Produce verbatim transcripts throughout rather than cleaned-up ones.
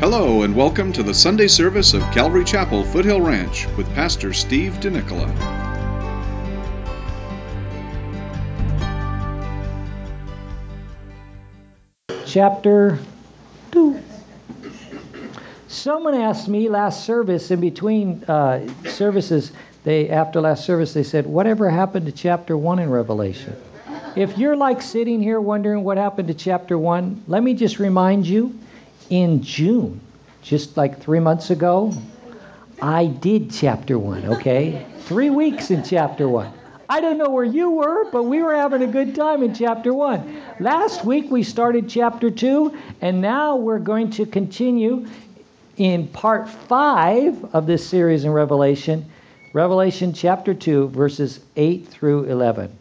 Hello and welcome to the Sunday service of Calvary Chapel, Foothill Ranch, with Pastor Steve DeNicola. Chapter two. Someone asked me last service, in between uh, services, they after last service, they said, whatever happened to chapter one in Revelation? If you're like sitting here wondering what happened to chapter one, let me just remind you, in June, just like three months ago, I did chapter one, okay? Three weeks in chapter one. I don't know where you were, but we were having a good time in chapter one. Last week we started chapter two, and now we're going to continue in part five of this series in Revelation, Revelation chapter two, verses eight through eleven.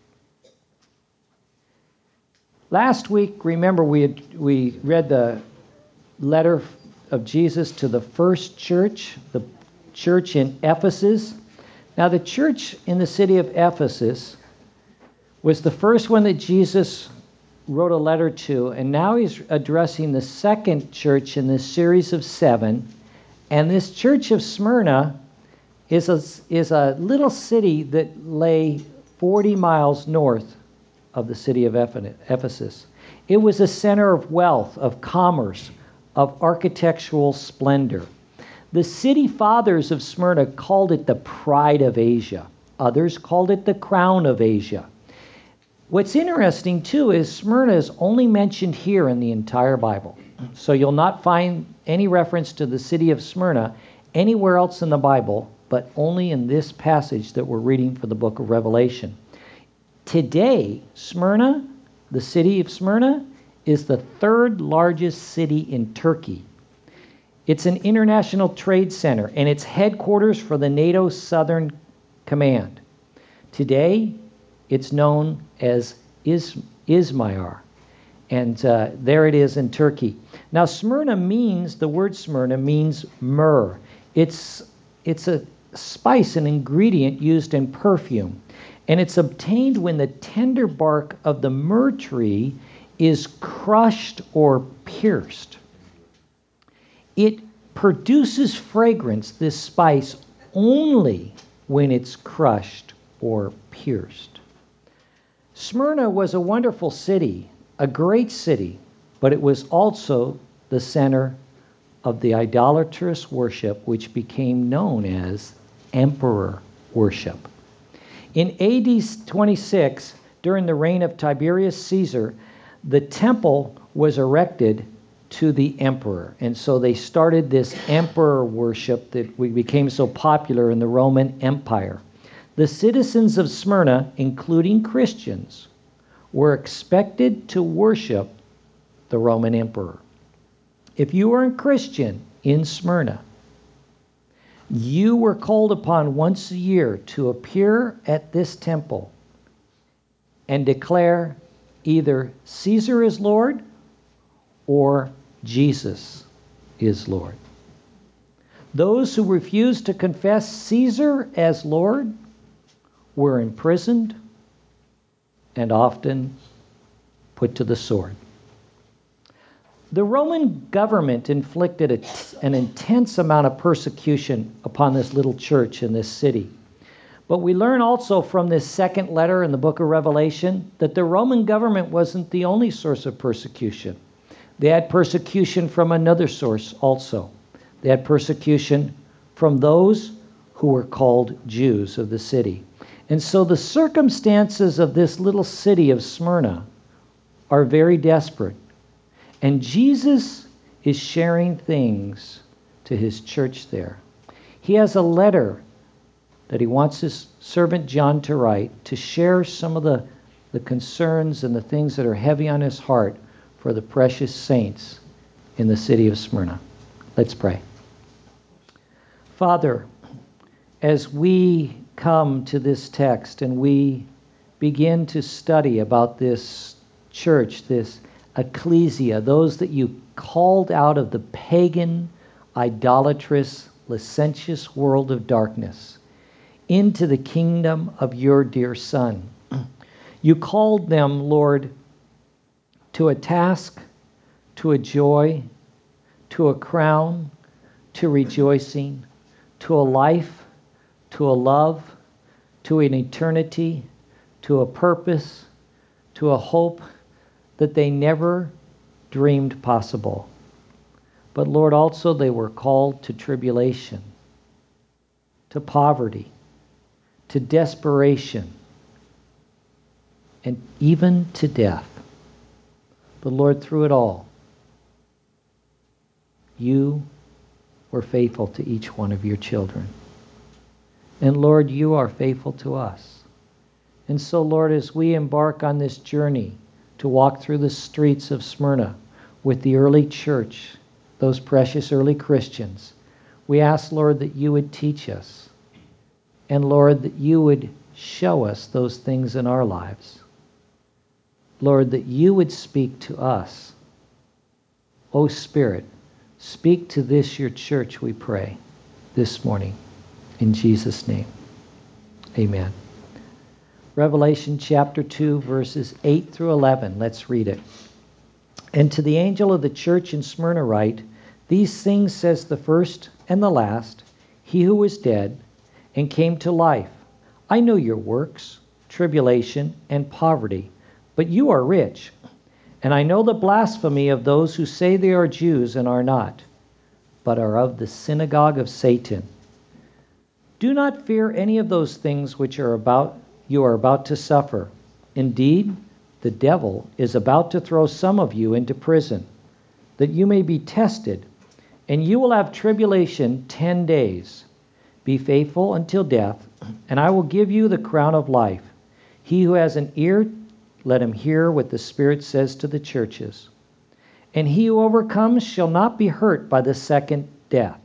Last week, remember, we had, we read the letter of Jesus to the first church, the church in Ephesus. Now, the church in the city of Ephesus was the first one that Jesus wrote a letter to, and now he's addressing the second church in this series of seven. And this church of Smyrna is a, is a little city that lay forty miles north of the city of Ephesus. It was a center of wealth, of commerce, of architectural splendor. The city fathers of Smyrna called it the pride of Asia. Others called it the crown of Asia. What's interesting, too, is Smyrna is only mentioned here in the entire Bible. So you'll not find any reference to the city of Smyrna anywhere else in the Bible, but only in this passage that we're reading for the book of Revelation. Today, Smyrna, the city of Smyrna, is the third largest city in Turkey. It's an international trade center, and it's headquarters for the NATO Southern Command. Today, it's known as Iz- Izmir, and uh, there it is in Turkey. Now, Smyrna means, the word Smyrna means myrrh. It's, it's a spice, an ingredient used in perfume, and it's obtained when the tender bark of the myrrh tree is crushed or pierced. It produces fragrance, this spice, only when it's crushed or pierced. Smyrna was a wonderful city, a great city, but it was also the center of the idolatrous worship which became known as emperor worship. In A D twenty-six, during the reign of Tiberius Caesar, the temple was erected to the emperor. And so they started this emperor worship that we became so popular in the Roman Empire. The citizens of Smyrna, including Christians, were expected to worship the Roman emperor. If you were a Christian in Smyrna, you were called upon once a year to appear at this temple and declare either Caesar is Lord or Jesus is Lord. Those who refused to confess Caesar as Lord were imprisoned and often put to the sword. The Roman government inflicted a, an intense amount of persecution upon this little church in this city. But we learn also from this second letter in the book of Revelation that the Roman government wasn't the only source of persecution. They had persecution from another source also. They had persecution from those who were called Jews of the city. And so the circumstances of this little city of Smyrna are very desperate. And Jesus is sharing things to his church there. He has a letter that he wants his servant John to write to share some of the, the concerns and the things that are heavy on his heart for the precious saints in the city of Smyrna. Let's pray. Father, as we come to this text and we begin to study about this church, this ecclesia, those that you called out of the pagan, idolatrous, licentious world of darkness into the kingdom of your dear Son. You called them, Lord, to a task, to a joy, to a crown, to rejoicing, to a life, to a love, to an eternity, to a purpose, to a hope that they never dreamed possible. But Lord, also they were called to tribulation, to poverty, to desperation, and even to death. But Lord, through it all, you were faithful to each one of your children. And Lord, you are faithful to us. And so, Lord, as we embark on this journey to walk through the streets of Smyrna with the early church, those precious early Christians, we ask, Lord, that you would teach us. And Lord, that you would show us those things in our lives. Lord, that you would speak to us. O Spirit, speak to this, your church, we pray, this morning. In Jesus' name, amen. Revelation chapter two, verses eight through eleven. Let's read it. And to the angel of the church in Smyrna write, these things says the first and the last, he who was dead and came to life. I know your works, tribulation, and poverty, but you are rich. And I know the blasphemy of those who say they are Jews and are not, but are of the synagogue of Satan. Do not fear any of those things which are about you are about to suffer. Indeed, the devil is about to throw some of you into prison, that you may be tested, and you will have tribulation ten days. Be faithful until death, and I will give you the crown of life. He who has an ear, let him hear what the Spirit says to the churches. And he who overcomes shall not be hurt by the second death.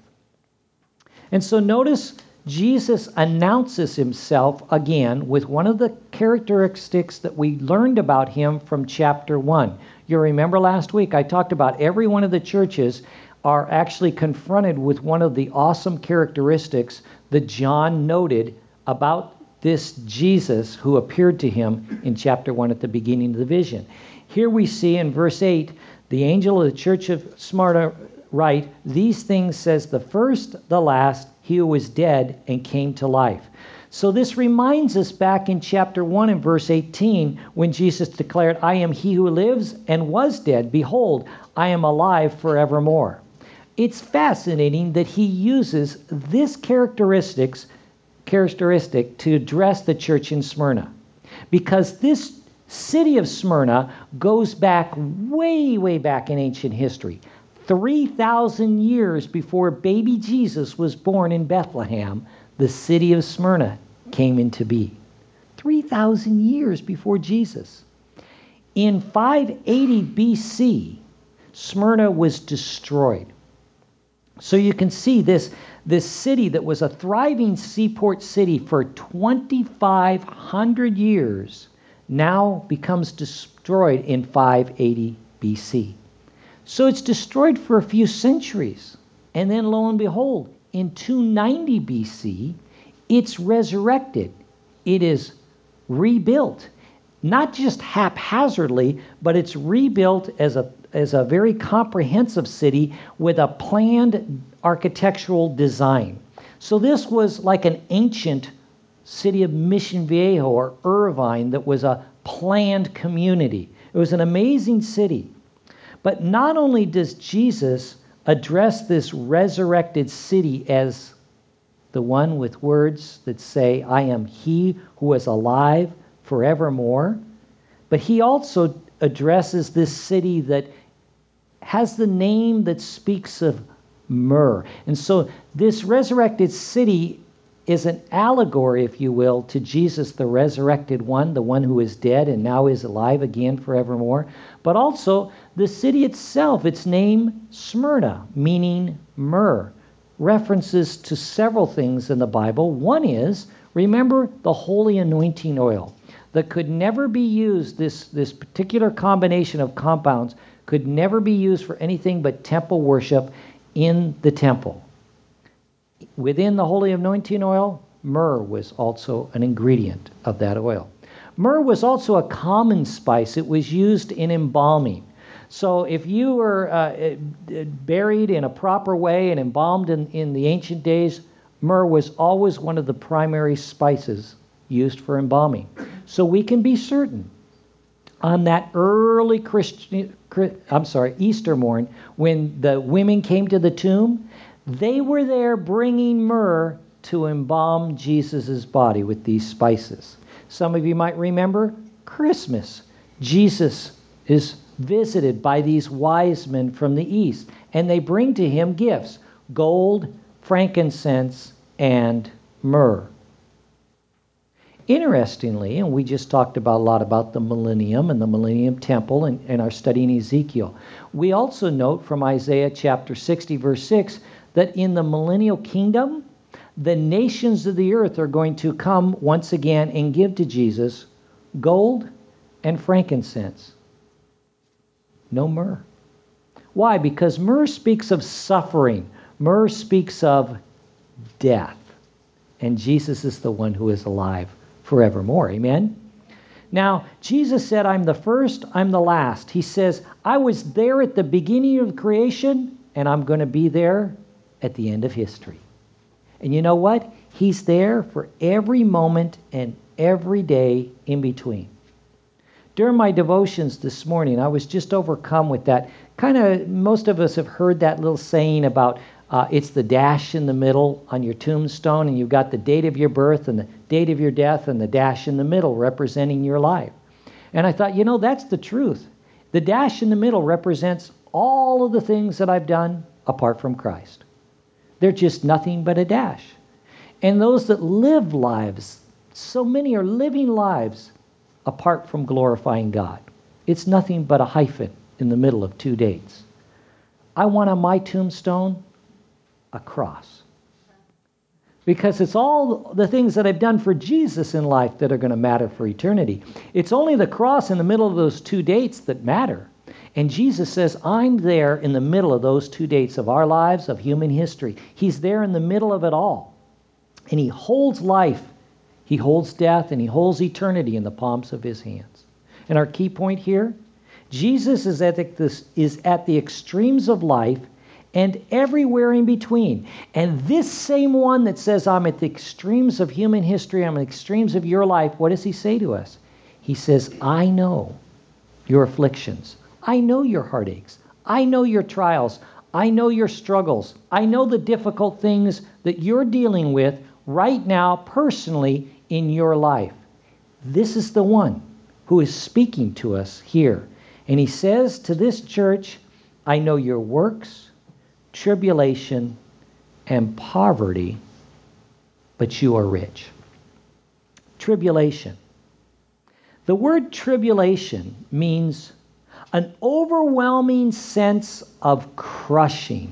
And so notice Jesus announces himself again with one of the characteristics that we learned about him from chapter one. You remember last week I talked about every one of the churches are actually confronted with one of the awesome characteristics that John noted about this Jesus who appeared to him in chapter one at the beginning of the vision. Here we see in verse eight, the angel of the church of Smyrna write, these things says the first, the last, he who was dead and came to life. So this reminds us back in chapter one and verse eighteen when Jesus declared, I am he who lives and was dead. Behold, I am alive forevermore. It's fascinating that he uses this characteristics, characteristic to address the church in Smyrna. Because this city of Smyrna goes back way, way back in ancient history. three thousand years before baby Jesus was born in Bethlehem, the city of Smyrna came into being. three thousand years before Jesus. In five eighty B C, Smyrna was destroyed. So you can see this, this city that was a thriving seaport city for twenty-five hundred years now becomes destroyed in five eighty B C. So it's destroyed for a few centuries. And then lo and behold, in two ninety B C, it's resurrected. It is rebuilt. Not just haphazardly, but it's rebuilt as a, as a very comprehensive city with a planned architectural design. So this was like an ancient city of Mission Viejo or Irvine that was a planned community. It was an amazing city. But not only does Jesus address this resurrected city as the one with words that say, I am he who is alive forevermore, but he also addresses this city that has the name that speaks of myrrh. And so this resurrected city is an allegory, if you will, to Jesus, the resurrected one, the one who is dead and now is alive again forevermore. But also the city itself, its name Smyrna, meaning myrrh, references to several things in the Bible. One is, remember the holy anointing oil that could never be used, this, this particular combination of compounds could never be used for anything but temple worship in the temple. Within the holy anointing oil, myrrh was also an ingredient of that oil. Myrrh was also a common spice. It was used in embalming. So if you were uh, buried in a proper way and embalmed in, in the ancient days, myrrh was always one of the primary spices used for embalming. So we can be certain on that early Christian, I'm sorry, Easter morn, when the women came to the tomb, they were there bringing myrrh to embalm Jesus' body with these spices. Some of you might remember Christmas. Jesus is visited by these wise men from the east, and they bring to him gifts: gold, frankincense, and myrrh. Interestingly, and we just talked about a lot about the millennium and the millennium temple in, in our study in Ezekiel, we also note from Isaiah chapter sixty, verse six, that in the millennial kingdom, the nations of the earth are going to come once again and give to Jesus gold and frankincense. No myrrh. Why? Because myrrh speaks of suffering. Myrrh speaks of death. And Jesus is the one who is alive forevermore. Amen? Now, Jesus said, I'm the first, I'm the last. He says, I was there at the beginning of creation, and I'm going to be there at the end of history. And you know what? He's there for every moment and every day in between. During my devotions this morning, I was just overcome with that. Kind of, most of us have heard that little saying about uh, it's the dash in the middle on your tombstone, and you've got the date of your birth and the date of your death and the dash in the middle representing your life. And I thought, you know, that's the truth. The dash in the middle represents all of the things that I've done apart from Christ. They're just nothing but a dash. And those that live lives, so many are living lives apart from glorifying God. It's nothing but a hyphen in the middle of two dates. I want on my tombstone a cross. Because it's all the things that I've done for Jesus in life that are going to matter for eternity. It's only the cross in the middle of those two dates that matter. And Jesus says, I'm there in the middle of those two dates of our lives, of human history. He's there in the middle of it all. And he holds life, he holds death, and he holds eternity in the palms of his hands. And our key point here, Jesus is at the, is at the extremes of life and everywhere in between. And this same one that says, I'm at the extremes of human history, I'm at the extremes of your life, what does he say to us? He says, I know your afflictions. I know your heartaches. I know your trials. I know your struggles. I know the difficult things that you're dealing with right now personally in your life. This is the one who is speaking to us here. And he says to this church, I know your works, tribulation, and poverty, but you are rich. Tribulation. The word tribulation means an overwhelming sense of crushing,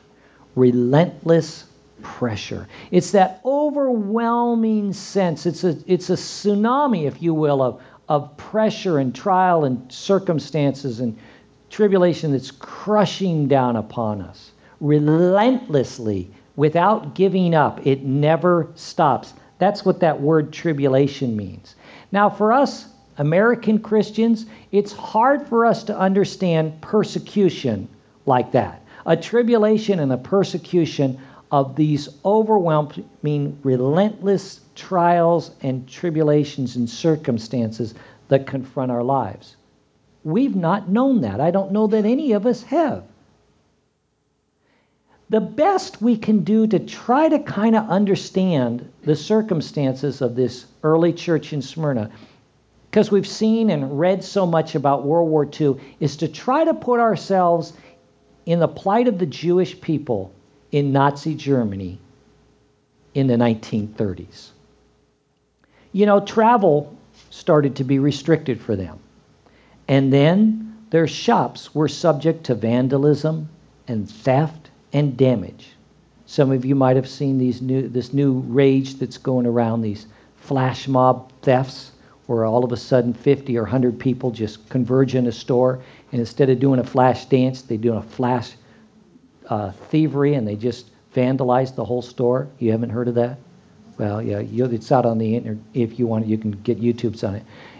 relentless pressure. It's that overwhelming sense. It's a, it's a tsunami, if you will, of, of pressure and trial and circumstances and tribulation that's crushing down upon us. Relentlessly, without giving up. It never stops. That's what that word tribulation means. Now, for us American Christians, it's hard for us to understand persecution like that. A tribulation and a persecution of these overwhelming, relentless trials and tribulations and circumstances that confront our lives. We've not known that. I don't know that any of us have. The best we can do to try to kind of understand the circumstances of this early church in Smyrna, because we've seen and read so much about World War Two, is to try to put ourselves in the plight of the Jewish people in Nazi Germany in the nineteen thirties. You know, travel started to be restricted for them. And then their shops were subject to vandalism and theft and damage. Some of you might have seen these new, this new rage that's going around, these flash mob thefts, where all of a sudden fifty or one hundred people just converge in a store, and instead of doing a flash dance, they do a flash uh, thievery, and they just vandalize the whole store. You haven't heard of that? Well, yeah, you, it's out on the internet. If you want, you can get YouTube's on it.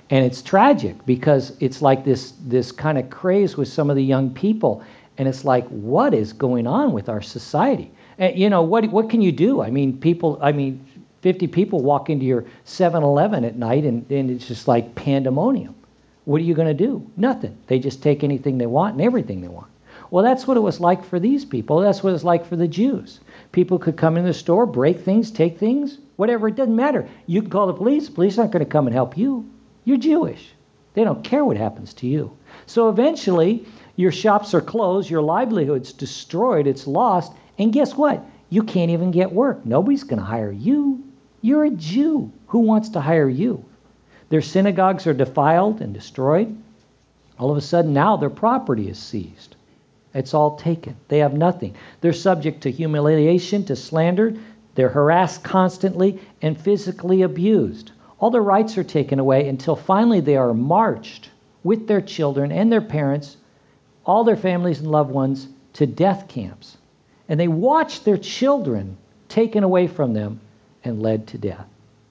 And it's tragic because it's like this, this kind of craze with some of the young people. And it's like, what is going on with our society? And, you know, what what can you do? I mean, people, I mean, fifty people walk into your seven eleven at night and, and it's just like pandemonium. What are you going to do? Nothing. They just take anything they want and everything they want. Well, that's what it was like for these people. That's what it was like for the Jews. People could come in the store, break things, take things, whatever. It doesn't matter. You can call the police. The police aren't going to come and help you. You're Jewish. They don't care what happens to you. So eventually, your shops are closed, your livelihood's destroyed, it's lost, and guess what? You can't even get work. Nobody's going to hire you. You're a Jew. Who wants to hire you? Their synagogues are defiled and destroyed. All of a sudden, now their property is seized. It's all taken. They have nothing. They're subject to humiliation, to slander. They're harassed constantly and physically abused. All their rights are taken away until finally they are marched with their children and their parents, all their families and loved ones, to death camps. And they watch their children taken away from them and led to death,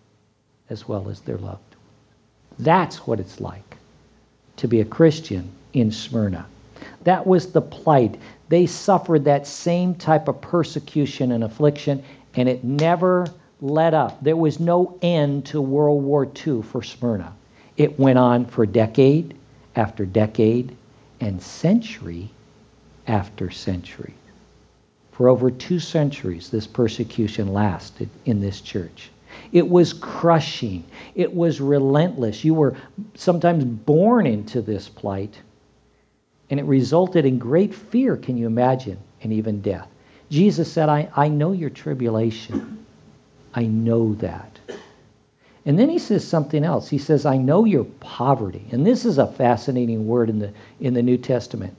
as well as their loved ones. That's what it's like to be a Christian in Smyrna. That was the plight. They suffered that same type of persecution and affliction, and it never let up. There was no end to World War Two for Smyrna. It went on for decade after decade and century after century. For over two centuries, this persecution lasted in this church. It was crushing. It was relentless. You were sometimes born into this plight, and it resulted in great fear, can you imagine, and even death. Jesus said, I, I know your tribulation. I know that. And then he says something else. He says, I know your poverty. And this is a fascinating word in the in the New Testament.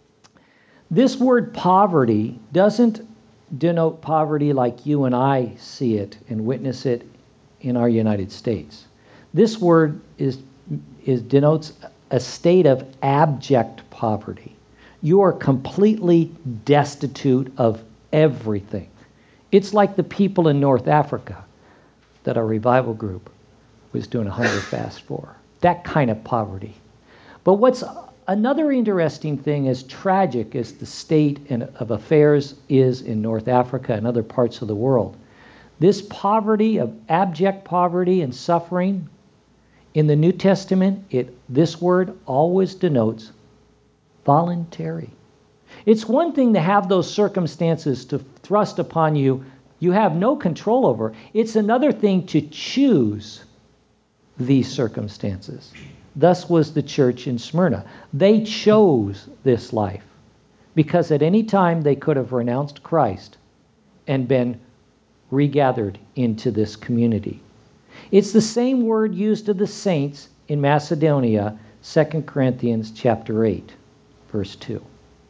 This word poverty doesn't denote poverty like you and I see it and witness it in our United States. This word is is denotes a state of abject poverty. You are completely destitute of everything. It's like the people in North Africa that our revival group was doing a hunger fast for. That kind of poverty. But what's another interesting thing, as tragic as the state of affairs is in North Africa and other parts of the world, this poverty of abject poverty and suffering, in the New Testament, it this word always denotes voluntary. It's one thing to have those circumstances to thrust upon you you have no control over. It's another thing to choose these circumstances. Thus was the church in Smyrna. They chose this life because at any time they could have renounced Christ and been regathered into this community. It's the same word used of the saints in Macedonia, Second Corinthians chapter eight, verse two.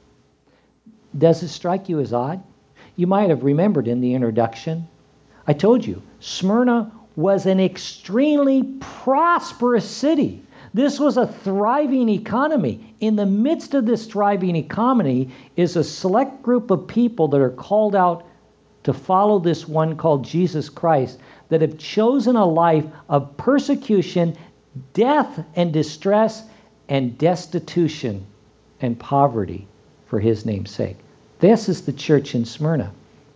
Does it strike you as odd? You might have remembered in the introduction, I told you, Smyrna was an extremely prosperous city. This was a thriving economy. In the midst of this thriving economy is a select group of people that are called out to follow this one called Jesus Christ, that have chosen a life of persecution, death and distress, and destitution and poverty for his name's sake. This is the church in Smyrna.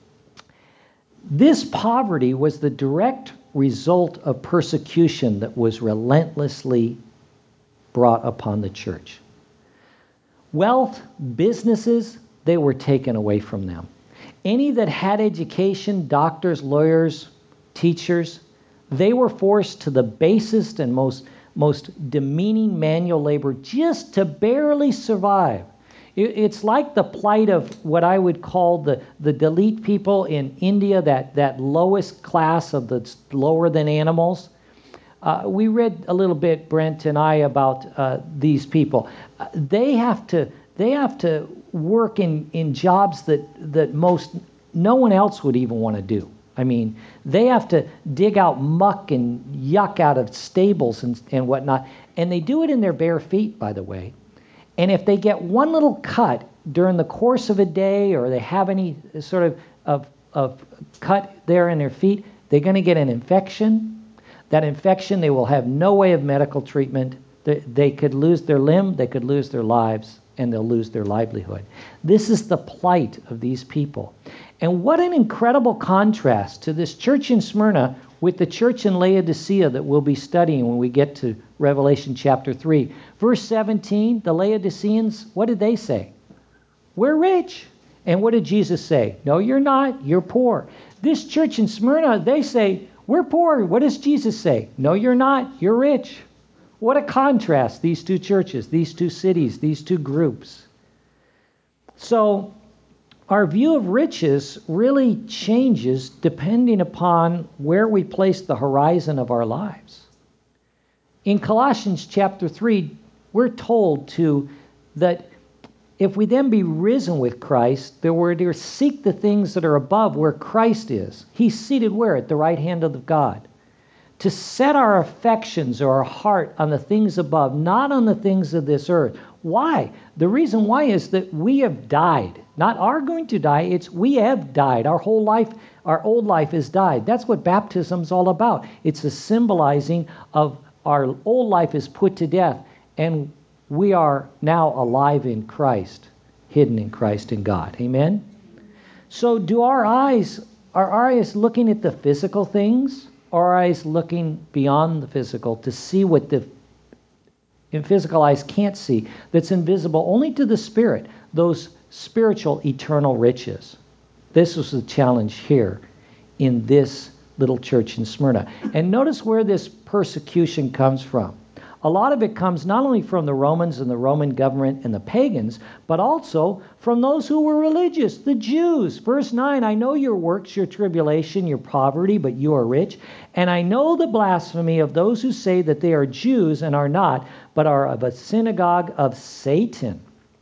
This poverty was the direct result of persecution that was relentlessly brought upon the church. Wealth, businesses, they were taken away from them. Any that had education, doctors, lawyers, teachers, they were forced to the basest and most, most demeaning manual labor just to barely survive. It's like the plight of what I would call the, the Dalit people in India, that, that lowest class of the lower than animals. Uh, we read a little bit, Brent and I, about uh, these people. Uh, they have to they have to work in, in jobs that, that most no one else would even want to do. I mean, they have to dig out muck and yuck out of stables and, and whatnot. And they do it in their bare feet, by the way. And if they get one little cut during the course of a day, or they have any sort of, of, of cut there in their feet, they're going to get an infection. That infection, they will have no way of medical treatment. They, they could lose their limb, they could lose their lives, and they'll lose their livelihood. This is the plight of these people. And what an incredible contrast to this church in Smyrna with the church in Laodicea that we'll be studying when we get to Revelation chapter three. Verse seventeen, the Laodiceans, what did they say? We're rich. And what did Jesus say? No, you're not. You're poor. This church in Smyrna, they say, we're poor. What does Jesus say? No, you're not. You're rich. What a contrast, these two churches, these two cities, these two groups. So our view of riches really changes depending upon where we place the horizon of our lives. In Colossians chapter three, we're told to that if we then be risen with Christ, that we're to seek the things that are above where Christ is. He's seated where? At the right hand of God. To set our affections or our heart on the things above, not on the things of this earth. Why? The reason why is that we have died. Not are going to die, it's we have died. Our whole life, our old life has died. That's what baptism's all about. It's a symbolizing of our old life is put to death, and we are now alive in Christ, hidden in Christ in God. Amen? So do our eyes, are our eyes looking at the physical things? Or our eyes looking beyond the physical to see what the physical eyes can't see, that's invisible only to the Spirit, those spiritual eternal riches? This was the challenge here in this little church in Smyrna. And notice where this persecution comes from. A lot of it comes not only from the Romans and the Roman government and the pagans, but also from those who were religious, the Jews. Verse nine, I know your works, your tribulation, your poverty, but you are rich. And I know the blasphemy of those who say that they are Jews and are not, but are of a synagogue of Satan.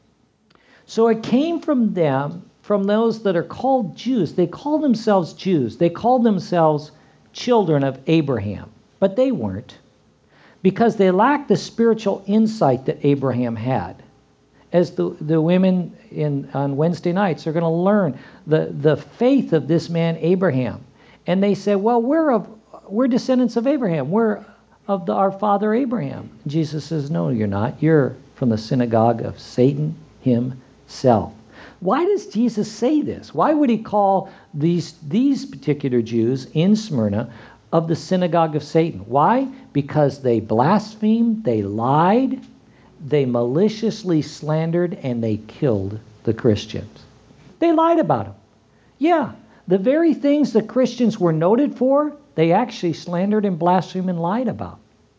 So it came from them, from those that are called Jews. They call themselves Jews. They call themselves children of Abraham, but they weren't, because they lacked the spiritual insight that Abraham had. As the, the women in on Wednesday nights are going to learn the, the faith of this man Abraham. And they say, well, we're of we're descendants of Abraham. We're of the, our father Abraham. Jesus says, no, you're not. You're from the synagogue of Satan himself. Why does Jesus say this? Why would he call these these particular Jews in Smyrna of the synagogue of Satan? Why? Because they blasphemed, they lied, they maliciously slandered, and they killed the Christians. They lied about them. Yeah, the very things the Christians were noted for, they actually slandered and blasphemed and lied about.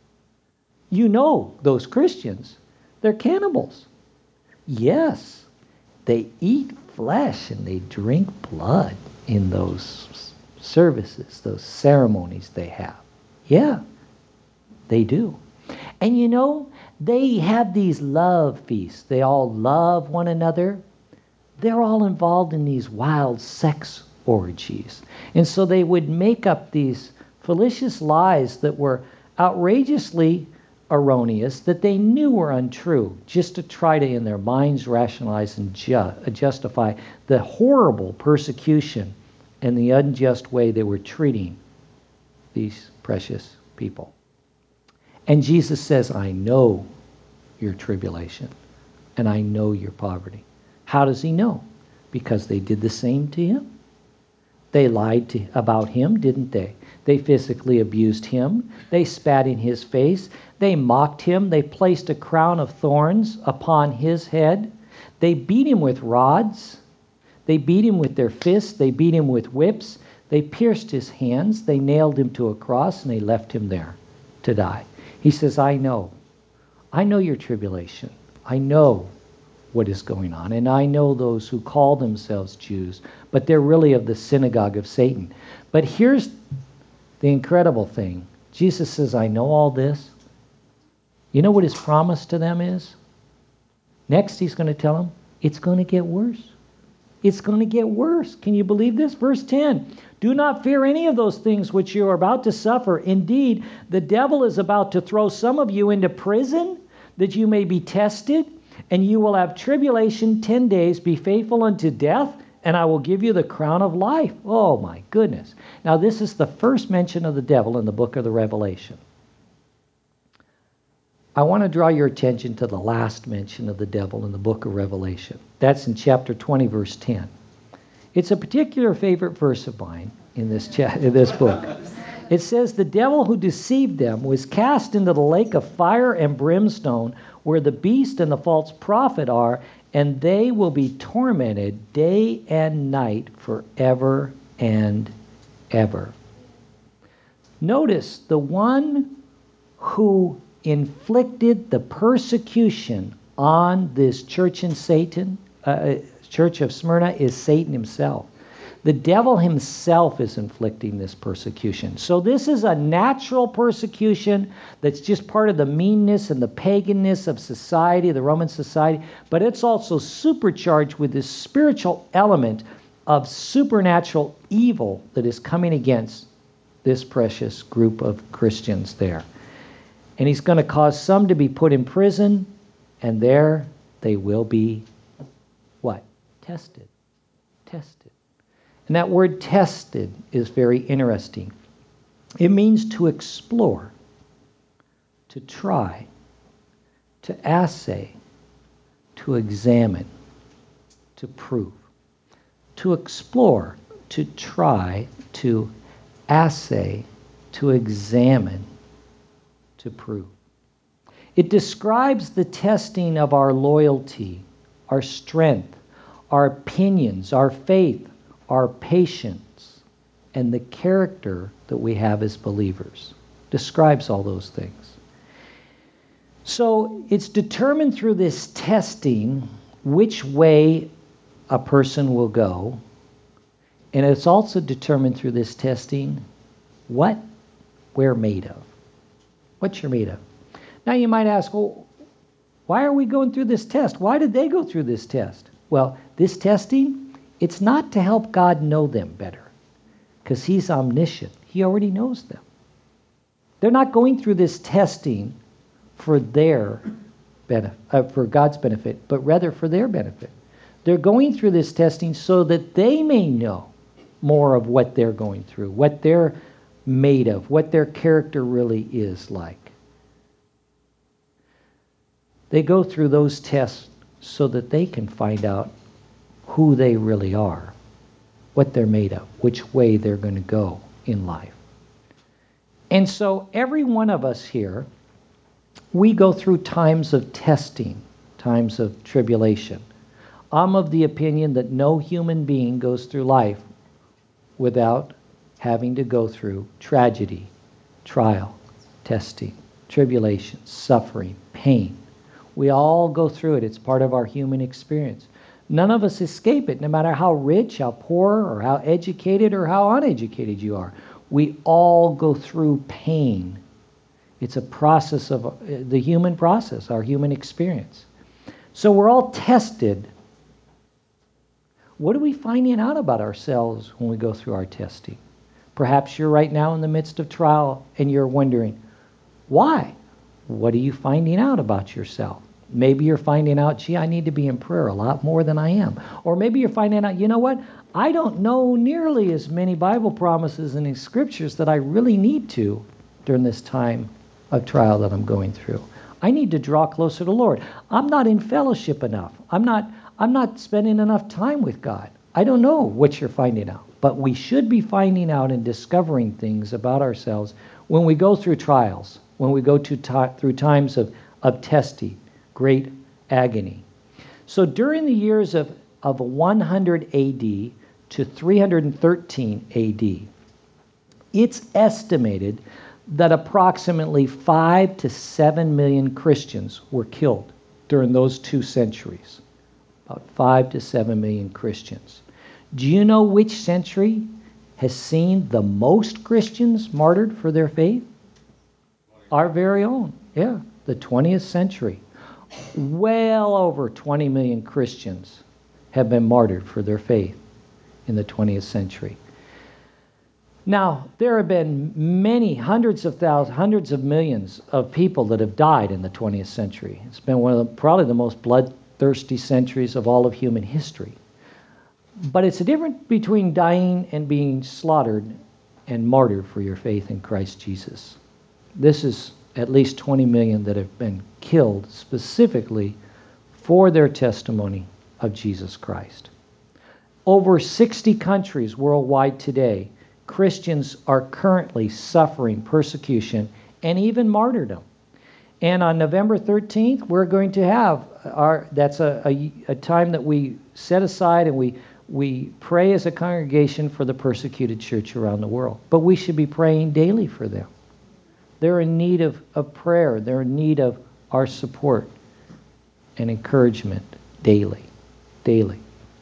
You know those Christians, they're cannibals. Yes, they eat flesh and they drink blood in those services, those ceremonies they have. Yeah, they do. And you know, they have these love feasts. They all love one another. They're all involved in these wild sex orgies. And so they would make up these fallacious lies that were outrageously erroneous, that they knew were untrue, just to try to, in their minds, rationalize and ju- justify the horrible persecution and the unjust way they were treating these precious people. And Jesus says, I know your tribulation, and I know your poverty. How does he know? Because they did the same to him. They lied to, about him, didn't they? They physically abused him. They spat in his face. They mocked him. They placed a crown of thorns upon his head. They beat him with rods. They beat him with their fists. They beat him with whips. They pierced his hands. They nailed him to a cross, and they left him there to die. He says, I know. I know your tribulation. I know what is going on. And I know those who call themselves Jews, but they're really of the synagogue of Satan. But here's the incredible thing. Jesus says, I know all this. You know what his promise to them is? Next, he's going to tell them, it's going to get worse. It's going to get worse. Can you believe this? Verse ten, do not fear any of those things which you are about to suffer. Indeed, the devil is about to throw some of you into prison, that you may be tested, and you will have tribulation ten days. Be faithful unto death, and I will give you the crown of life. Oh my goodness. Now this is the first mention of the devil in the book of the Revelation. I want to draw your attention to the last mention of the devil in the book of Revelation. That's in chapter twenty, verse ten. It's a particular favorite verse of mine in this, cha- in this book. It says, the devil who deceived them was cast into the lake of fire and brimstone, where the beast and the false prophet are, and they will be tormented day and night forever and ever. Notice the one who inflicted the persecution on this church in Satan, uh, church of Smyrna, is Satan himself. The devil himself is inflicting this persecution. So this is a natural persecution that's just part of the meanness and the paganness of society, the Roman society, but it's also supercharged with this spiritual element of supernatural evil that is coming against this precious group of Christians there. And he's going to cause some to be put in prison, and there they will be, what? Tested. Tested. And that word tested is very interesting. It means to explore, to try, to assay, to examine, to prove. To explore, to try, to assay, to examine, to prove. It describes the testing of our loyalty, our strength, our opinions, our faith, our patience, and the character that we have as believers. Describes all those things. So it's determined through this testing which way a person will go, and it's also determined through this testing what we're made of. What you're made of. Now you might ask, well, why are we going through this test? Why did they go through this test? Well, this testing, it's not to help God know them better, because he's omniscient. He already knows them. They're not going through this testing for their benefit, uh, for God's benefit, but rather for their benefit. They're going through this testing so that they may know more of what they're going through, what they're made of, what their character really is like. They go through those tests so that they can find out who they really are, what they're made of, which way they're going to go in life. And so every one of us here, we go through times of testing, times of tribulation. I'm of the opinion that no human being goes through life without having to go through tragedy, trial, testing, tribulation, suffering, pain. We all go through it. It's part of our human experience. None of us escape it, no matter how rich, how poor, or how educated or how uneducated you are. We all go through pain. It's a process of uh, the human process, our human experience. So we're all tested. What are we finding out about ourselves when we go through our testing? Perhaps you're right now in the midst of trial and you're wondering, why? What are you finding out about yourself? Maybe you're finding out, gee, I need to be in prayer a lot more than I am. Or maybe you're finding out, you know what? I don't know nearly as many Bible promises and scriptures that I really need to during this time of trial that I'm going through. I need to draw closer to the Lord. I'm not in fellowship enough. I'm not, I'm not spending enough time with God. I don't know what you're finding out. But we should be finding out and discovering things about ourselves when we go through trials, when we go to t- through times of, of testing, great agony. So during the years of, of one hundred A D to three hundred thirteen A D, it's estimated that approximately five to seven million Christians were killed during those two centuries. About five to seven million Christians. Do you know which century has seen the most Christians martyred for their faith? Our very own, yeah, the twentieth century. Well over twenty million Christians have been martyred for their faith in the twentieth century. Now, there have been many, hundreds of thousands, hundreds of millions of people that have died in the twentieth century. It's been one of the, probably the most bloodthirsty centuries of all of human history. But it's a difference between dying and being slaughtered and martyred for your faith in Christ Jesus. This is at least twenty million that have been killed specifically for their testimony of Jesus Christ. Over sixty countries worldwide today, Christians are currently suffering persecution and even martyrdom. And on November thirteenth, we're going to have our, that's a, a, a time that we set aside and we, we pray as a congregation for the persecuted church around the world. But we should be praying daily for them. They're in need of, of prayer. They're in need of our support and encouragement daily, daily.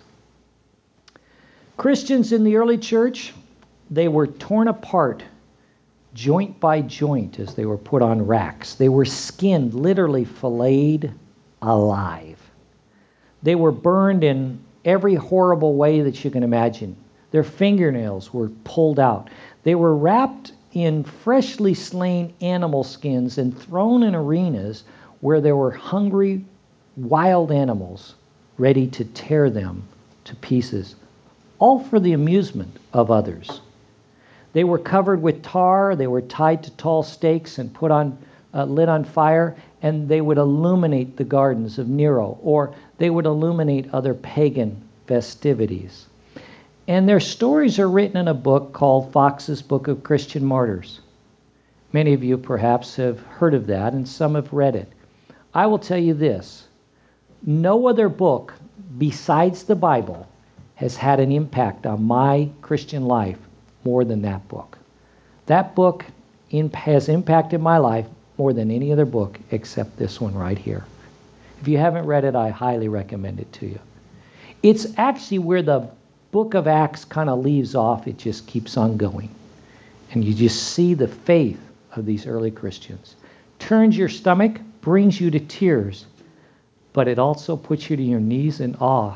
Christians in the early church, they were torn apart joint by joint as they were put on racks. They were skinned, literally filleted alive. They were burned in every horrible way that you can imagine. Their fingernails were pulled out. They were wrapped in freshly slain animal skins and thrown in arenas where there were hungry, wild animals ready to tear them to pieces, all for the amusement of others. They were covered with tar, they were tied to tall stakes and put on, uh, lit on fire, and they would illuminate the gardens of Nero, or they would illuminate other pagan festivities. And their stories are written in a book called Fox's Book of Christian Martyrs. Many of you perhaps have heard of that, and some have read it. I will tell you this, no other book besides the Bible has had an impact on my Christian life more than that book. That book in, has impacted my life more than any other book except this one right here. If you haven't read it, I highly recommend it to you. It's actually where the book of Acts kind of leaves off. It just keeps on going. And you just see the faith of these early Christians. Turns your stomach, brings you to tears, but it also puts you to your knees in awe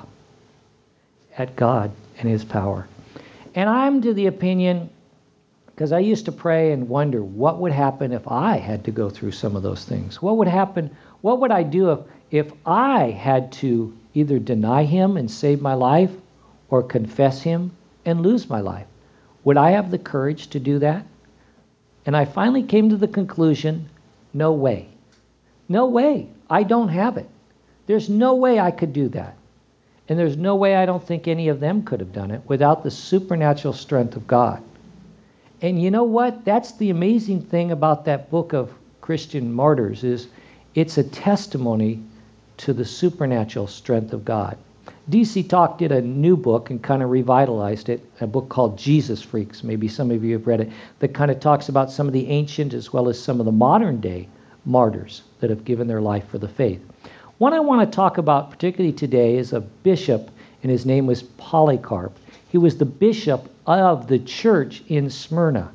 at God and His power. And I'm to the opinion, because I used to pray and wonder what would happen if I had to go through some of those things. What would happen? What would I do if, if I had to either deny Him and save my life or confess Him and lose my life? Would I have the courage to do that? And I finally came to the conclusion, no way. No way. I don't have it. There's no way I could do that. And there's no way I don't think any of them could have done it without the supernatural strength of God. And you know what? That's the amazing thing about that book of Christian Martyrs is it's a testimony to the supernatural strength of God. D C Talk did a new book and kind of revitalized it, a book called Jesus Freaks. Maybe some of you have read it, that kind of talks about some of the ancient as well as some of the modern day martyrs that have given their life for the faith. One I want to talk about particularly today is a bishop, and his name was Polycarp. He was the bishop of the church in Smyrna.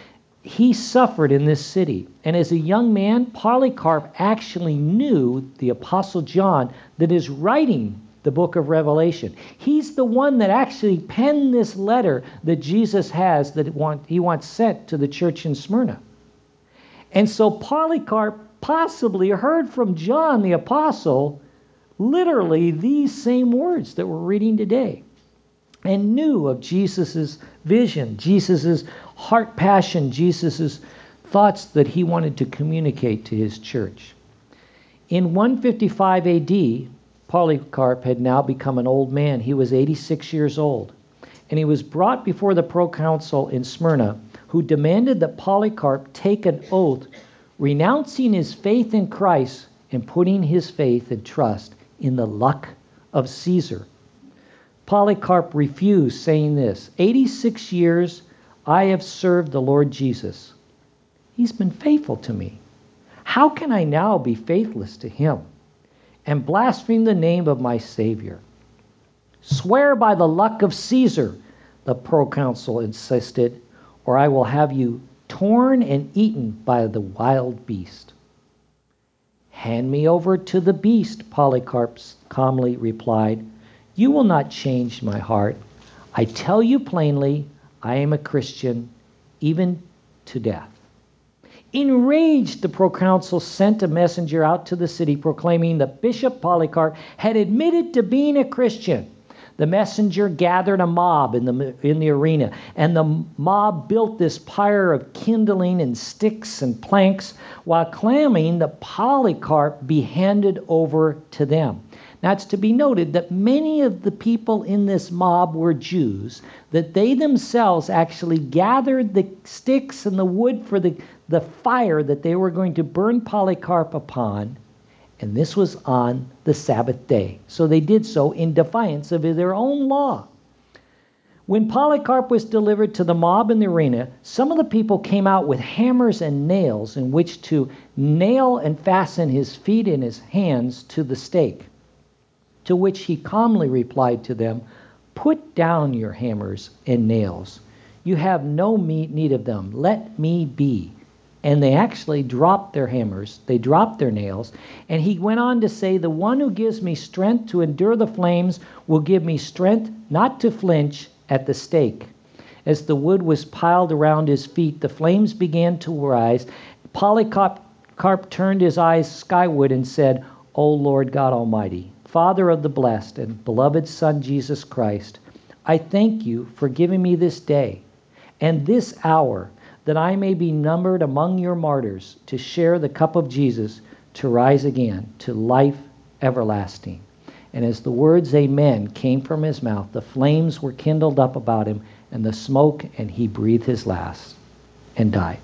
He suffered in this city, and as a young man, Polycarp actually knew the Apostle John that is writing the book of Revelation. He's the one that actually penned this letter that Jesus has that he wants sent to the church in Smyrna. And so Polycarp possibly heard from John the Apostle literally these same words that we're reading today and knew of Jesus's vision, Jesus's heart passion, Jesus's thoughts that he wanted to communicate to his church. In one fifty-five A D, Polycarp had now become an old man. He was eighty-six years old, and he was brought before the proconsul in Smyrna, who demanded that Polycarp take an oath renouncing his faith in Christ and putting his faith and trust in the luck of Caesar. Polycarp refused, saying this, eighty-six years I have served the Lord Jesus. He's been faithful to me. How can I now be faithless to him and blaspheme the name of my Savior? Swear by the luck of Caesar, the proconsul insisted, or I will have you torn and eaten by the wild beast. Hand me over to the beast, Polycarp calmly replied. You will not change my heart. I tell you plainly, I am a Christian, even to death. Enraged, the proconsul sent a messenger out to the city proclaiming that Bishop Polycarp had admitted to being a Christian. The messenger gathered a mob in the, in the arena, and the mob built this pyre of kindling and sticks and planks, while claiming that Polycarp be handed over to them. Now it's to be noted that many of the people in this mob were Jews, that they themselves actually gathered the sticks and the wood for the, the fire that they were going to burn Polycarp upon, and this was on the Sabbath day. So they did so in defiance of their own law. When Polycarp was delivered to the mob in the arena, some of the people came out with hammers and nails in which to nail and fasten his feet and his hands to the stake. To which he calmly replied to them, "Put down your hammers and nails. You have no need of them. Let me be." And they actually dropped their hammers, they dropped their nails, and he went on to say, "The one who gives me strength to endure the flames will give me strength not to flinch at the stake." As the wood was piled around his feet, the flames began to rise. Polycarp turned his eyes skyward and said, "O Lord God Almighty, Father of the blessed and beloved Son Jesus Christ, I thank you for giving me this day and this hour, that I may be numbered among your martyrs, to share the cup of Jesus, to rise again to life everlasting." And as the words "Amen" came from his mouth, the flames were kindled up about him, and the smoke, and he breathed his last and died.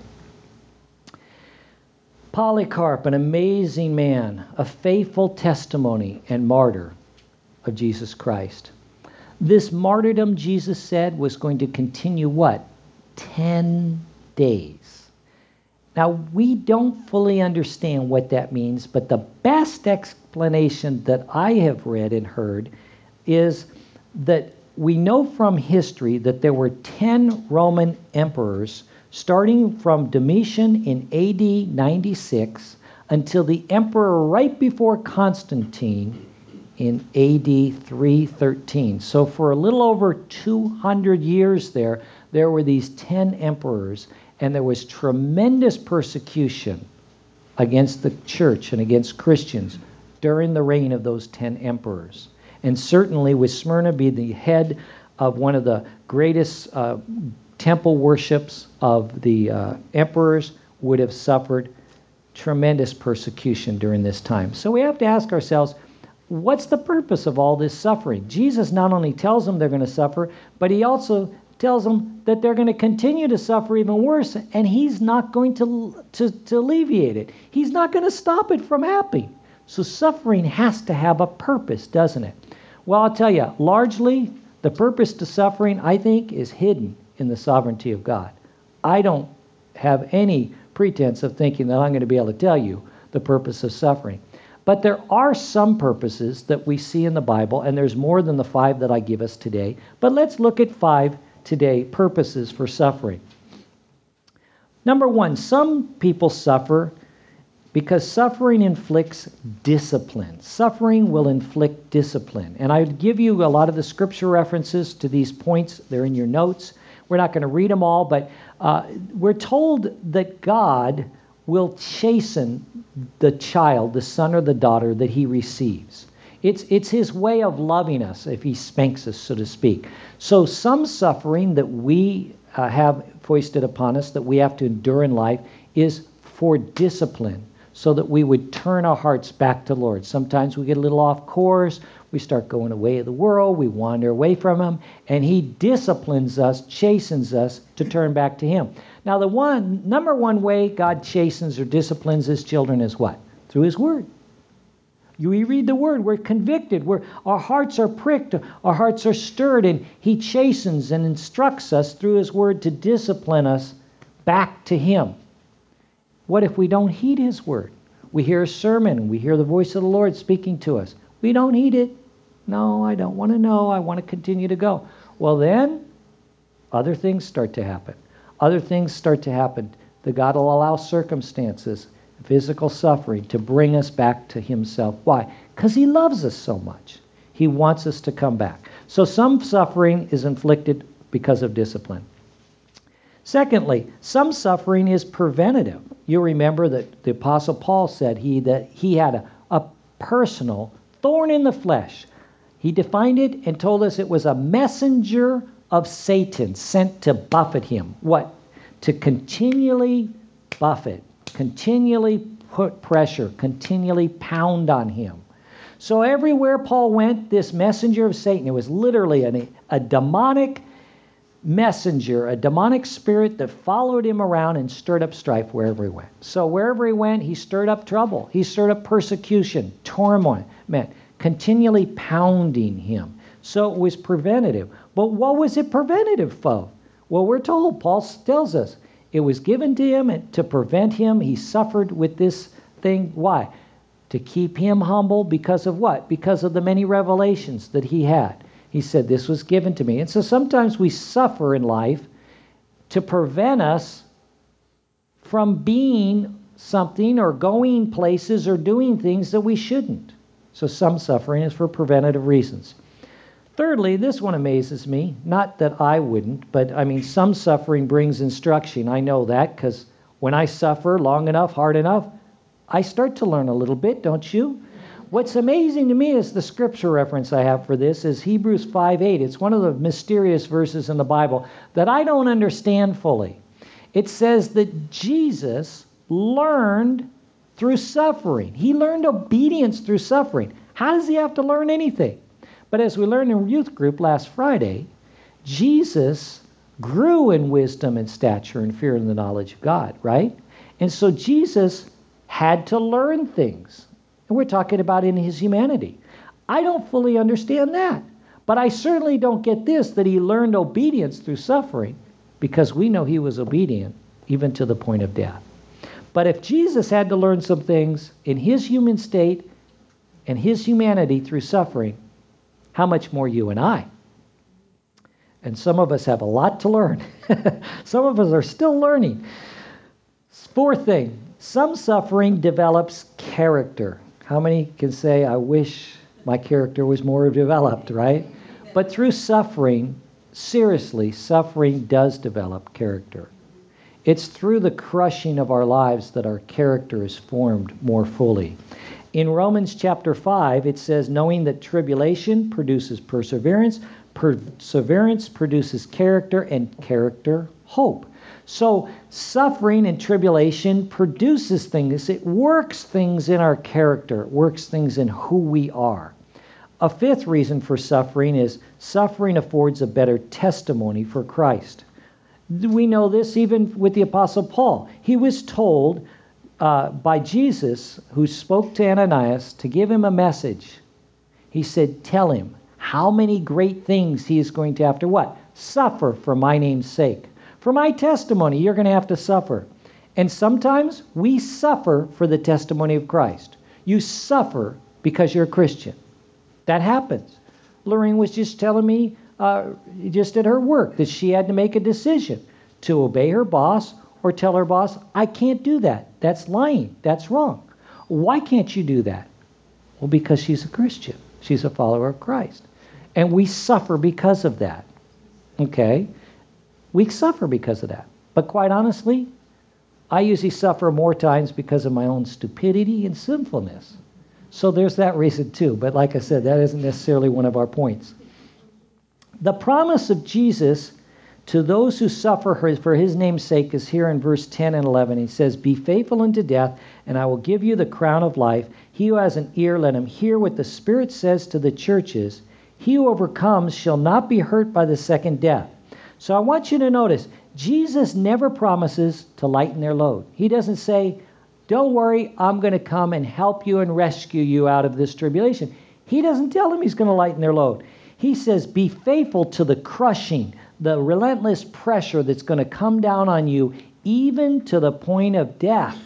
Polycarp, an amazing man, a faithful testimony and martyr of Jesus Christ. This martyrdom, Jesus said, was going to continue what? Ten days. Now, we don't fully understand what that means, but the best explanation that I have read and heard is that we know from history that there were ten Roman emperors, starting from Domitian in A D ninety-six until the emperor right before Constantine in A D three thirteen. So for a little over two hundred years there, there were these ten emperors, and there was tremendous persecution against the church and against Christians during the reign of those ten emperors. And certainly with Smyrna being the head of one of the greatest uh, temple worships of the uh, emperors, would have suffered tremendous persecution during this time. So we have to ask ourselves, what's the purpose of all this suffering? Jesus not only tells them they're going to suffer, but he also tells them that they're going to continue to suffer even worse, and he's not going to, to, to alleviate it. He's not going to stop it from happening. So suffering has to have a purpose, doesn't it? Well, I'll tell you, largely, the purpose to suffering, I think, is hidden in the sovereignty of God. I don't have any pretense of thinking that I'm going to be able to tell you the purpose of suffering. But there are some purposes that we see in the Bible, and there's more than the five that I give us today. But let's look at five today, purposes for suffering. Number one, some people suffer because suffering inflicts discipline. Suffering will inflict discipline. And I would give you a lot of the scripture references to these points. They're in your notes. We're not going to read them all, but uh, we're told that God will chasten the child, the son or the daughter that he receives. It's, it's his way of loving us if he spanks us, so to speak. So some suffering that we uh, have foisted upon us, that we have to endure in life, is for discipline, so that we would turn our hearts back to the Lord. Sometimes we get a little off course, we start going away of the world, we wander away from him, and he disciplines us, chastens us to turn back to him. Now the one number one way God chastens or disciplines his children is what? Through his word. We read the word, we're convicted, we're, our hearts are pricked, our hearts are stirred, and he chastens and instructs us through his word to discipline us back to him. What if we don't heed his word? We hear a sermon, we hear the voice of the Lord speaking to us. We don't heed it. No, I don't want to know. I want to continue to go. Well, then, other things start to happen. Other things start to happen. That God will allow circumstances, physical suffering, to bring us back to himself. Why? Because he loves us so much. He wants us to come back. So some suffering is inflicted because of discipline. Secondly, some suffering is preventative. You remember that the Apostle Paul said he that he had a, a personal thorn in the flesh. He defined it and told us it was a messenger of Satan sent to buffet him. What? To continually buffet, continually put pressure, continually pound on him. So everywhere Paul went, this messenger of Satan, it was literally a, a demonic messenger, a demonic spirit that followed him around and stirred up strife wherever he went. So wherever he went, he stirred up trouble. He stirred up persecution, torment, continually pounding him. So it was preventative. But what was it preventative of? Well, we're told, Paul tells us, it was given to him to prevent him. He suffered with this thing. Why? To keep him humble because of what? Because of the many revelations that he had. He said, this was given to me. And so sometimes we suffer in life to prevent us from being something or going places or doing things that we shouldn't. So some suffering is for preventative reasons. Thirdly, this one amazes me. Not that I wouldn't, but I mean, some suffering brings instruction. I know that because when I suffer long enough, hard enough, I start to learn a little bit, don't you? What's amazing to me is the scripture reference I have for this is Hebrews five eight. It's one of the mysterious verses in the Bible that I don't understand fully. It says that Jesus learned through suffering. He learned obedience through suffering. How does he have to learn anything? But as we learned in youth group last Friday, Jesus grew in wisdom and stature and fear and the knowledge of God, right? And so Jesus had to learn things. And we're talking about in his humanity. I don't fully understand that. But I certainly don't get this, that he learned obedience through suffering, because we know he was obedient even to the point of death. But if Jesus had to learn some things in his human state and his humanity through suffering, how much more you and I? And some of us have a lot to learn. Some of us are still learning. Fourth thing, some suffering develops character. How many can say, I wish my character was more developed, right? But through suffering, seriously, suffering does develop character. It's through the crushing of our lives that our character is formed more fully. In Romans chapter five, it says, knowing that tribulation produces perseverance, perseverance produces character, and character, hope. So suffering and tribulation produces things. It works things in our character. It works things in who we are. A fifth reason for suffering is suffering affords a better testimony for Christ. We know this even with the Apostle Paul. He was told uh, by Jesus, who spoke to Ananias, to give him a message. He said, tell him how many great things he is going to have to what? Suffer for my name's sake. For my testimony, you're going to have to suffer. And sometimes we suffer for the testimony of Christ. You suffer because you're a Christian. That happens. Lorraine was just telling me, uh, just at her work, that she had to make a decision to obey her boss or tell her boss, I can't do that. That's lying. That's wrong. Why can't you do that? Well, because she's a Christian. She's a follower of Christ. And we suffer because of that. Okay? We suffer because of that. But quite honestly, I usually suffer more times because of my own stupidity and sinfulness. So there's that reason too. But like I said, that isn't necessarily one of our points. The promise of Jesus to those who suffer for his name's sake is here in verse ten and eleven. He says, be faithful unto death, and I will give you the crown of life. He who has an ear, let him hear what the Spirit says to the churches. He who overcomes shall not be hurt by the second death. So I want you to notice, Jesus never promises to lighten their load. He doesn't say, don't worry, I'm going to come and help you and rescue you out of this tribulation. He doesn't tell them he's going to lighten their load. He says, be faithful to the crushing, the relentless pressure that's going to come down on you, even to the point of death,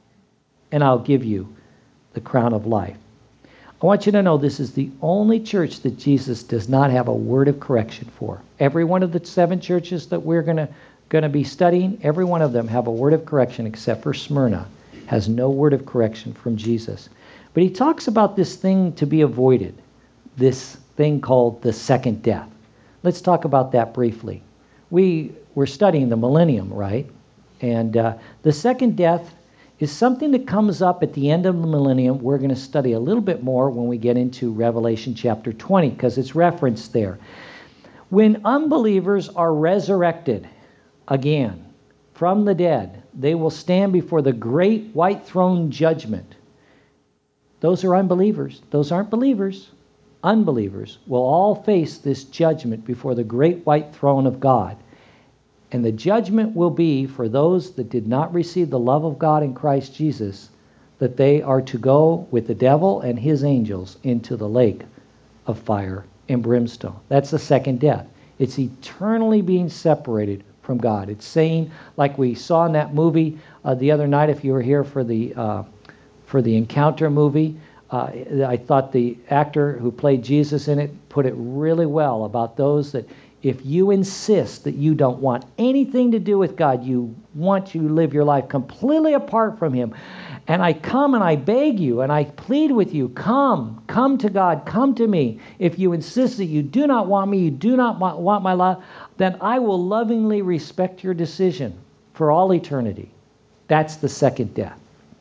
and I'll give you the crown of life. I want you to know this is the only church that Jesus does not have a word of correction for. Every one of the seven churches that we're going to going to be studying, every one of them have a word of correction except for Smyrna. Has no word of correction from Jesus. But he talks about this thing to be avoided, this thing called the second death. Let's talk about that briefly. We were studying the millennium, right? And uh, the second death is something that comes up at the end of the millennium. We're going to study a little bit more when we get into Revelation chapter twenty, because it's referenced there. When unbelievers are resurrected again from the dead, they will stand before the great white throne judgment. Those are unbelievers. Those aren't believers. Unbelievers will all face this judgment before the great white throne of God. And the judgment will be for those that did not receive the love of God in Christ Jesus, that they are to go with the devil and his angels into the lake of fire and brimstone. That's the second death. It's eternally being separated from God. It's saying, like we saw in that movie uh, the other night, if you were here for the uh, for the Encounter movie, uh, I thought the actor who played Jesus in it put it really well about those that if you insist that you don't want anything to do with God, you want to live your life completely apart from Him, and I come and I beg you and I plead with you, come, come to God, come to me. If you insist that you do not want me, you do not want my love, then I will lovingly respect your decision for all eternity. That's the second death.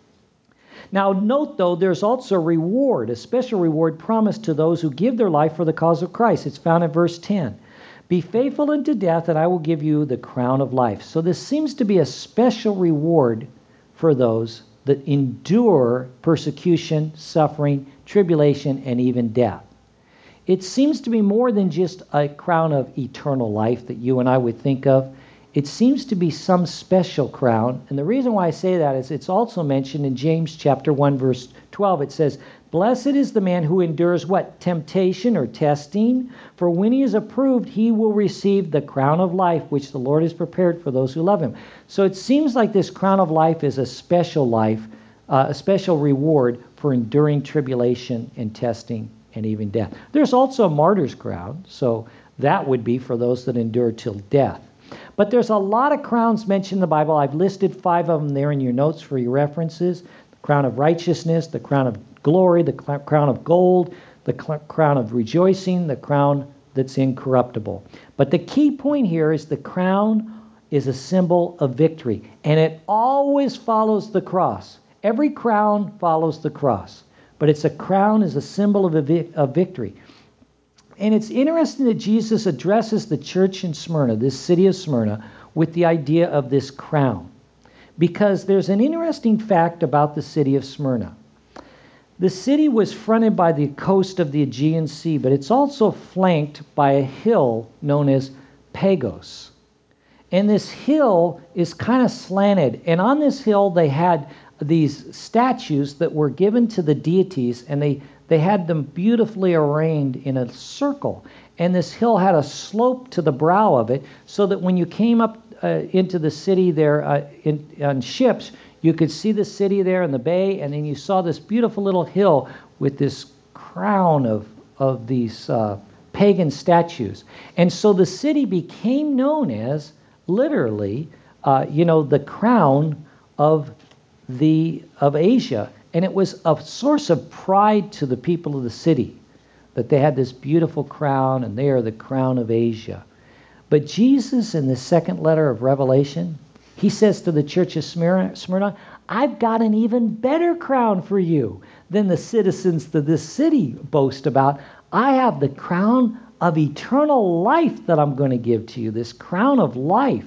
Now note, though, there's also a reward, a special reward promised to those who give their life for the cause of Christ. It's found in verse ten. Be faithful unto death, and I will give you the crown of life. So this seems to be a special reward for those that endure persecution, suffering, tribulation, and even death. It seems to be more than just a crown of eternal life that you and I would think of. It seems to be some special crown. And the reason why I say that is it's also mentioned in James chapter one, verse twelve. It says, blessed is the man who endures what? Temptation or testing. For when he is approved, he will receive the crown of life, which the Lord has prepared for those who love him. So it seems like this crown of life is a special life, uh, a special reward for enduring tribulation and testing and even death. There's also a martyr's crown, so that would be for those that endure till death. But there's a lot of crowns mentioned in the Bible. I've listed five of them there in your notes for your references. The crown of righteousness, the crown of glory, the cl- crown of gold, the cl- crown of rejoicing, the crown that's incorruptible. But the key point here is the crown is a symbol of victory, and it always follows the cross. Every crown follows the cross, but it's a crown is a symbol of, a vi- of victory. And it's interesting that Jesus addresses the church in Smyrna, this city of Smyrna, with the idea of this crown. Because there's an interesting fact about the city of Smyrna. The city was fronted by the coast of the Aegean Sea, but it's also flanked by a hill known as Pagos. And this hill is kind of slanted. And on this hill, they had these statues that were given to the deities, and they They had them beautifully arranged in a circle. And this hill had a slope to the brow of it, so that when you came up uh, into the city there uh, in, on ships, you could see the city there in the bay, and then you saw this beautiful little hill with this crown of, of these uh, pagan statues. And so the city became known as, literally, uh, you know, the crown of the of Asia. And it was a source of pride to the people of the city that they had this beautiful crown, and they are the crown of Asia. But Jesus, in the second letter of Revelation, he says to the church of Smyrna, Smyrna, I've got an even better crown for you than the citizens of this city boast about. I have the crown of eternal life that I'm going to give to you, this crown of life.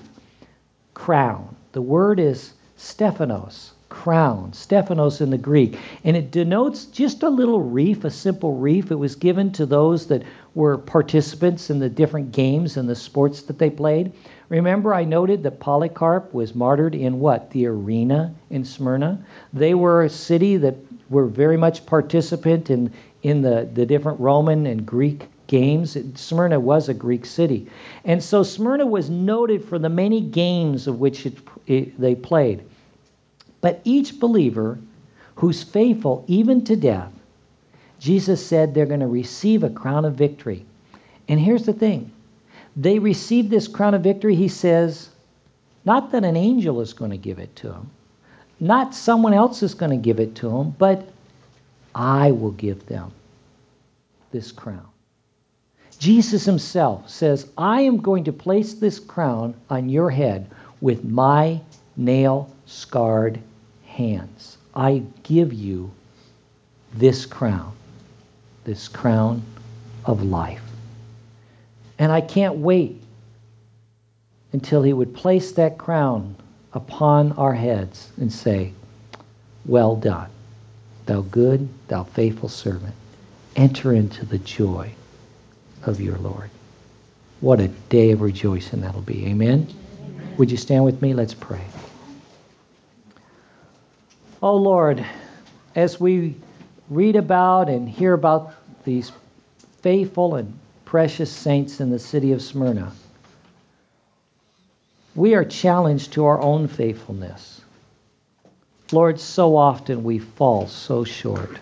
Crown. The word is Stephanos. Crown, Stephanos in the Greek, and it denotes just a little wreath, a simple wreath. It was given to those that were participants in the different games and the sports that they played. Remember, I noted that Polycarp was martyred in what? The arena in Smyrna. They were a city that were very much participant in, in the, the different Roman and Greek games. Smyrna was a Greek city. And so Smyrna was noted for the many games of which it, it, they played. But each believer who's faithful even to death, Jesus said they're going to receive a crown of victory. And here's the thing. They receive this crown of victory, he says, not that an angel is going to give it to them, not someone else is going to give it to them, but I will give them this crown. Jesus himself says, I am going to place this crown on your head with my nail-scarred hands. I give you this crown, this crown of life. And I can't wait until he would place that crown upon our heads and say, well done, thou good, thou faithful servant. Enter into the joy of your Lord. What a day of rejoicing that'll be. Amen? Amen. Would you stand with me? Let's pray. Oh Lord, as we read about and hear about these faithful and precious saints in the city of Smyrna, we are challenged to our own faithfulness. Lord, so often we fall so short.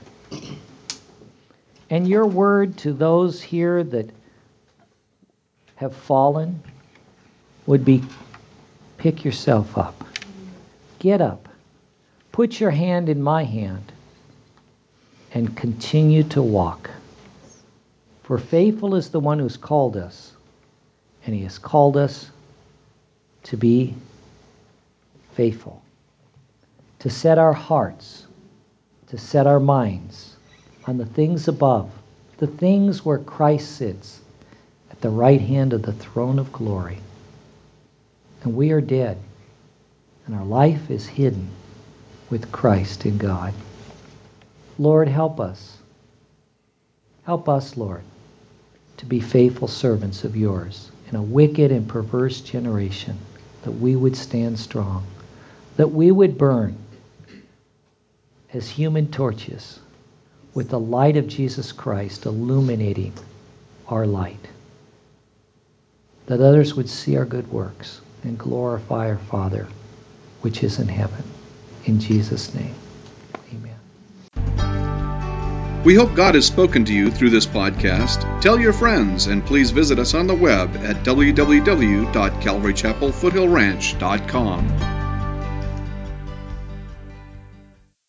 And your word to those here that have fallen would be, pick yourself up. Get up. Put your hand in my hand and continue to walk. For faithful is the one who's called us, and he has called us to be faithful, to set our hearts, to set our minds on the things above, the things where Christ sits at the right hand of the throne of glory. And we are dead, and our life is hidden with Christ in God. Lord, help us. Help us, Lord, to be faithful servants of yours in a wicked and perverse generation, that we would stand strong, that we would burn as human torches with the light of Jesus Christ illuminating our light, that others would see our good works and glorify our Father which is in heaven. In Jesus' name, amen. We hope God has spoken to you through this podcast. Tell your friends, and please visit us on the web at w w w dot calvary chapel foothill ranch dot com.